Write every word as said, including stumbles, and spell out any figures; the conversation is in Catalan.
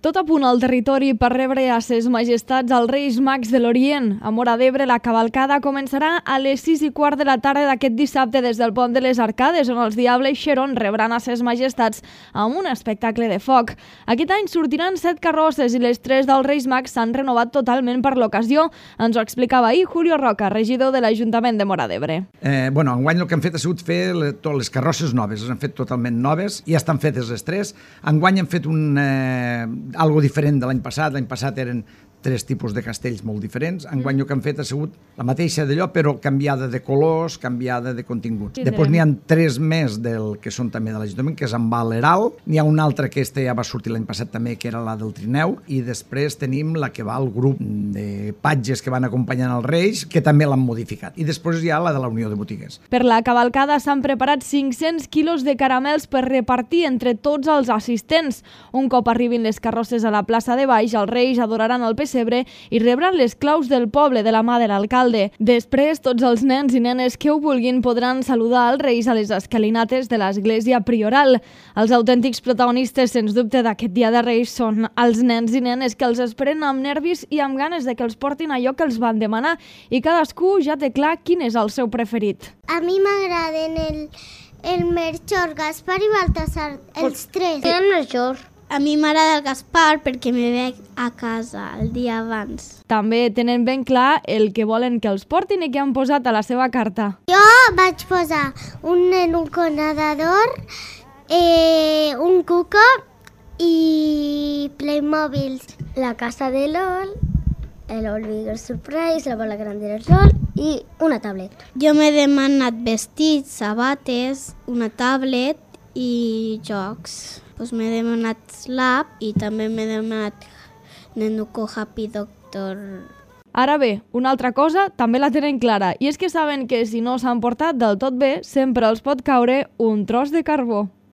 Tot a punt al territori per rebre a ses majestats els Reis Mags de l'Orient. A Móra d'Ebre, la cavalcada començarà a les sis i quart de la tarda d'aquest dissabte des del Pont de les Arcades, on els Diable i Xeron rebran a ses majestats amb un espectacle de foc. Aquest any sortiran set carrosses i les tres dels Reis Mags s'han renovat totalment per l'ocasió. Ens ho explicava ahir Julio Roca, regidor de l'Ajuntament de Móra d'Ebre. Eh, bueno, enguany el que hem fet ha sigut fer le, totes les carrosses noves, les hem fet totalment noves, ja estan fetes les tres. Enguany hem fet un... Eh, algo diferent de l'any passat. L'any passat eren tres tipus de castells molt diferents. Enguany el que han fet ha sigut la mateixa d'allò, però canviada de colors, canviada de continguts. Sí, després n'hi ha tres més del que són també de l'Ajuntament, que és en Baleral. N'hi ha una altra que este ja va sortir l'any passat també, que era la del Trineu, i després tenim la que va al grup de patges que van acompanyant els Reis, que també l'han modificat. I després hi ha la de la Unió de Botigues. Per la cavalcada s'han preparat cinc-cents quilos de caramels per repartir entre tots els assistents. Un cop arribin les carrosses a la plaça de Baix, els Reis adoraran el pessebre i rebran les claus del poble de la mà de l'alcalde. Després, tots els nens i nenes que ho vulguin podran saludar els Reis a les escalinates de l'església prioral. Els autèntics protagonistes, sens dubte, d'aquest dia de Reis són els nens i nenes que els esperen amb nervis i amb ganes de que els portin allò que els van demanar, i cadascú ja té clar quin és el seu preferit. A mi m'agraden el, el Melchor, Gaspar i Baltasar, els tres. El Melchor. A mi m'agrada el Gaspar perquè me ve a casa el dia abans. També tenen ben clar el que volen que els portin i que han posat a la seva carta. Jo vaig posar un nen, un conadador, eh, un cuco i Playmobil. La casa de l'Ol, el Oliver Surprise, la bola grande del sol i una tablet. Jo m'he demanat vestits, sabates, una tablet i jocs. Pues m'he demanat Slap i també m'he demanat Nenuco Happy Doctor. Ara bé, una altra cosa també la tenen clara, i és que saben que si no s'han portat del tot bé, sempre els pot caure un tros de carbó.